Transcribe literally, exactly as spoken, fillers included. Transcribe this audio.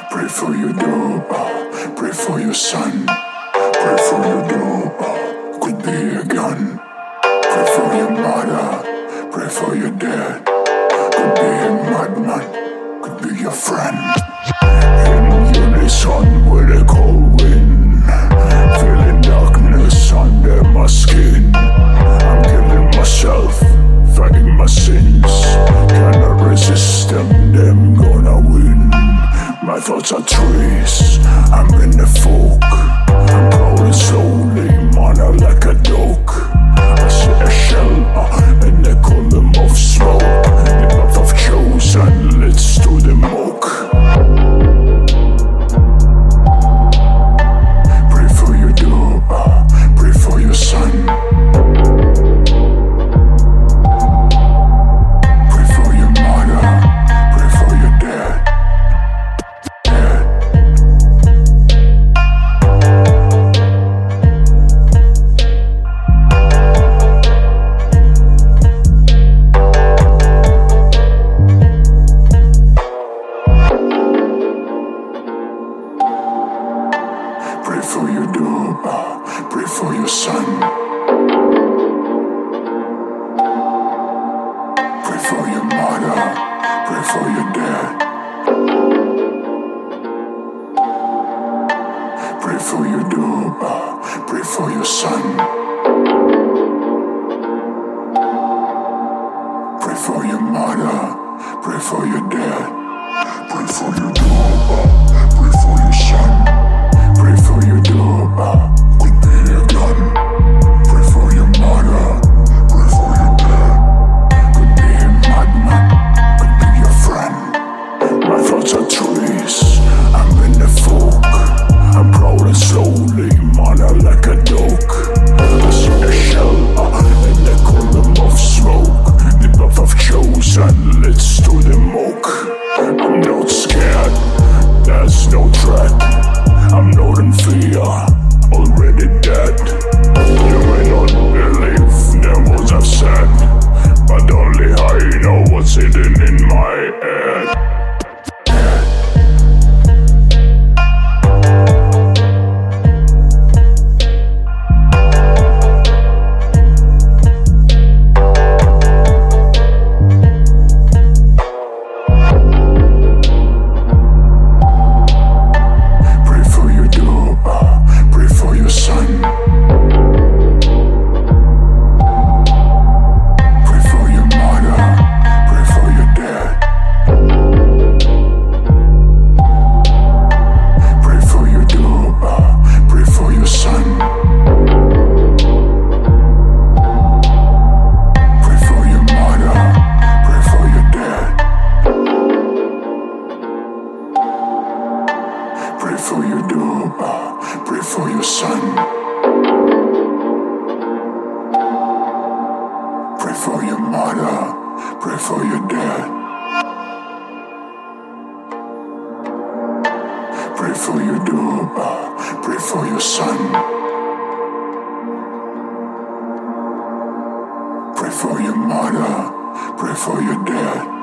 Pray for your daughter, pray for your son. Pray for your daughter, could be a gun. Pray for your mother, pray for your dad. Could be a madman, could be your friend. In unison with a cold wind, feeling darkness under my skin. I'm killing myself, fighting my sins. Cannot resist them, them gonna win. My thoughts are trees, I'm in the folk. I'm crawling slowly, mana like a dog. I see a shell uh, in the column of smoke. The path of chosen leads to the moke. Pray for your daughter, pray for your son. Pray for your mother, pray for your dad. Pray for your daughter, pray for your son. Pray for your mother, pray for your dad. Pray for your daughter, pray for your son. Pray for your mother, pray for your dad. Pray for your daughter, pray for your son. Pray for your daughter, could be a gun. Pray for your mother, pray for your dad. Could be a madman, could be your friend. My thoughts are trees, I'm in the folk. I'm prowling slowly, mana like a dog. I see a shell uh, in the column of smoke. The path of chosen leads to the moke. I'm not scared, there's no threat. I'm not in fear, already dead. You may not believe the words I've said, but only I know what's hidden in my head. Pray for your daughter, pray for your son. Pray for your mother, pray for your dad. Pray for your daughter, pray for your son. Pray for your mother, pray for your dad.